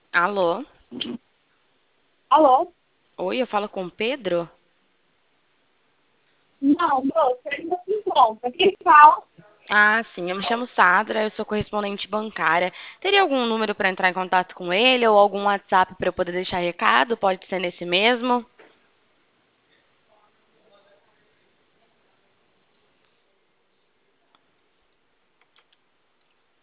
Alô? Alô? Oi, eu falo com o Pedro? Não, moça, ele não se encontra. Quem fala? Ah, sim, eu me chamo Sadra, eu sou correspondente bancária. Teria algum número para entrar em contato com ele ou algum WhatsApp para eu poder deixar recado? Pode ser nesse mesmo?